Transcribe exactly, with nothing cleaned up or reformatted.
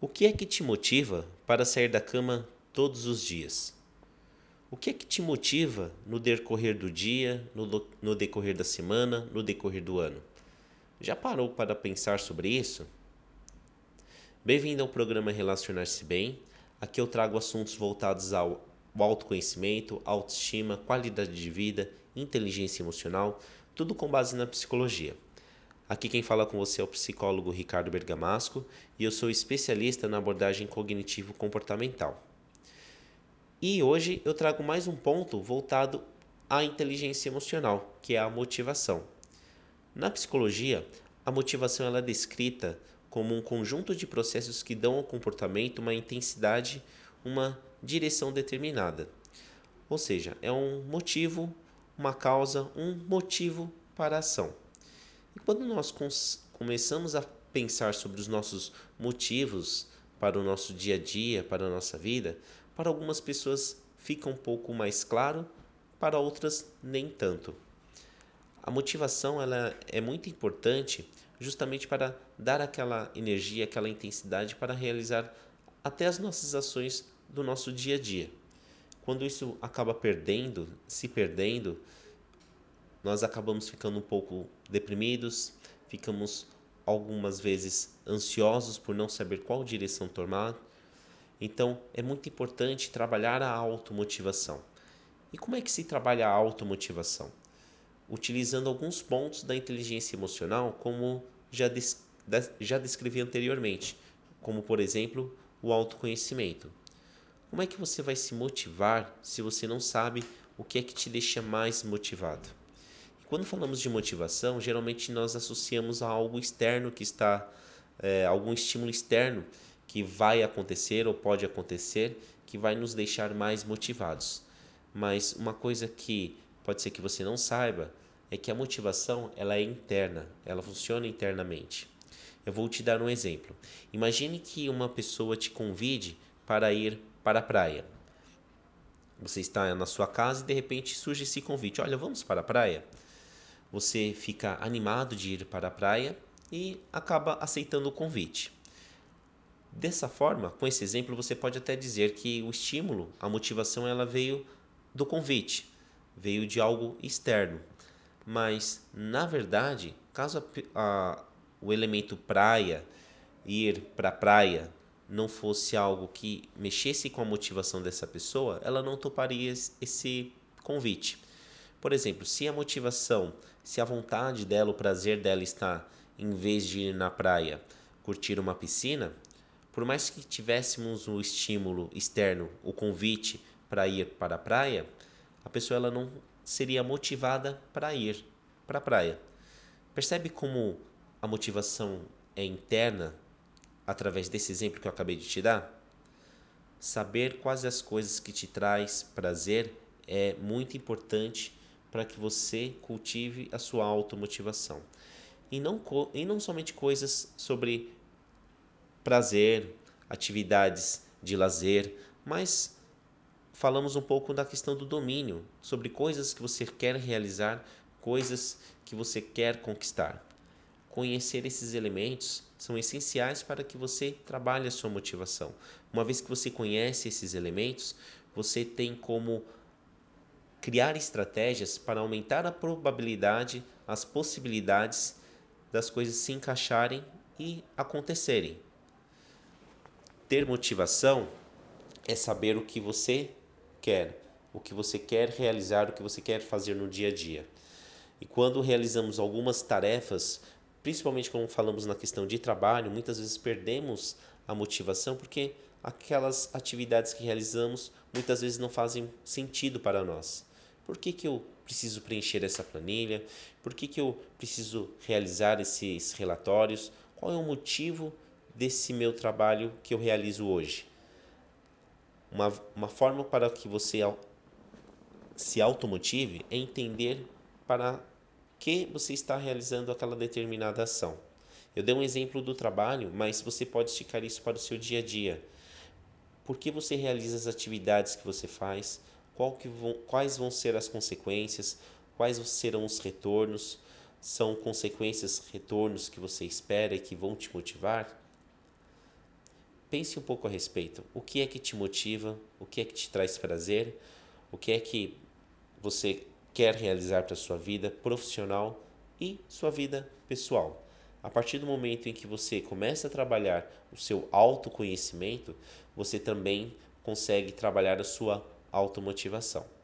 O que é que te motiva para sair da cama todos os dias? O que é que te motiva no decorrer do dia, no, do- no decorrer da semana, no decorrer do ano? Já parou para pensar sobre isso? Bem-vindo ao programa Relacionar-se Bem. Aqui eu trago assuntos voltados ao ao autoconhecimento, autoestima, qualidade de vida, inteligência emocional, tudo com base na psicologia. Aqui quem fala com você é o psicólogo Ricardo Bergamasco e eu sou especialista na abordagem cognitivo-comportamental. E hoje eu trago mais um ponto voltado à inteligência emocional, que é a motivação. Na psicologia, a motivação ela é descrita como um conjunto de processos que dão ao comportamento uma intensidade, uma direção determinada. Ou seja, é um motivo, uma causa, um motivo para a ação. E quando nós começamos a pensar sobre os nossos motivos para o nosso dia a dia, para a nossa vida, para algumas pessoas fica um pouco mais claro, para outras nem tanto. A motivação ela é muito importante justamente para dar aquela energia, aquela intensidade para realizar até as nossas ações do nosso dia a dia. Quando isso acaba perdendo, se perdendo, nós acabamos ficando um pouco deprimidos, ficamos algumas vezes ansiosos por não saber qual direção tomar. Então, é muito importante trabalhar a automotivação. E como é que se trabalha a automotivação? Utilizando alguns pontos da inteligência emocional, como já, des já descrevi anteriormente, como, por exemplo, o autoconhecimento. Como é que você vai se motivar se você não sabe o que é que te deixa mais motivado? Quando falamos de motivação, geralmente nós associamos a algo externo que está, é, algum estímulo externo que vai acontecer ou pode acontecer que vai nos deixar mais motivados. Mas uma coisa que pode ser que você não saiba é que a motivação ela é interna, ela funciona internamente. Eu vou te dar um exemplo. Imagine que uma pessoa te convide para ir para a praia. Você está na sua casa e de repente surge esse convite: olha, vamos para a praia? Você fica animado de ir para a praia e acaba aceitando o convite. Dessa forma, com esse exemplo, você pode até dizer que o estímulo, a motivação, ela veio do convite, veio de algo externo. Mas, na verdade, caso a, a, o elemento praia, ir para a praia, não fosse algo que mexesse com a motivação dessa pessoa, ela não toparia esse convite. Por exemplo, se a motivação, se a vontade dela, o prazer dela está, em vez de ir na praia, curtir uma piscina, por mais que tivéssemos o estímulo externo, o convite para ir para a praia, a pessoa ela não seria motivada para ir para a praia. Percebe como a motivação é interna através desse exemplo que eu acabei de te dar? Saber quais as coisas que te traz prazer é muito importante para que você cultive a sua automotivação. E não, e não somente coisas sobre prazer, atividades de lazer, mas falamos um pouco da questão do domínio, sobre coisas que você quer realizar, coisas que você quer conquistar. Conhecer esses elementos são essenciais para que você trabalhe a sua motivação. Uma vez que você conhece esses elementos, você tem como criar estratégias para aumentar a probabilidade, as possibilidades das coisas se encaixarem e acontecerem. Ter motivação é saber o que você quer, o que você quer realizar, o que você quer fazer no dia a dia. E quando realizamos algumas tarefas, principalmente quando falamos na questão de trabalho, muitas vezes perdemos a motivação porque aquelas atividades que realizamos muitas vezes não fazem sentido para nós. Por que que eu preciso preencher essa planilha? Por que que eu preciso realizar esses relatórios? Qual é o motivo desse meu trabalho que eu realizo hoje? Uma, uma forma para que você se automotive é entender para que você está realizando aquela determinada ação. Eu dei um exemplo do trabalho, mas você pode esticar isso para o seu dia a dia. Por que você realiza as atividades que você faz? Qual que vão, quais vão ser as consequências? Quais serão os retornos? São consequências, retornos que você espera e que vão te motivar? pense um pouco a respeito. O que é que te motiva? O que é que te traz prazer? O que é que você quer realizar para a sua vida profissional e sua vida pessoal? A partir do momento em que você começa a trabalhar o seu autoconhecimento, você também consegue trabalhar a sua automotivação.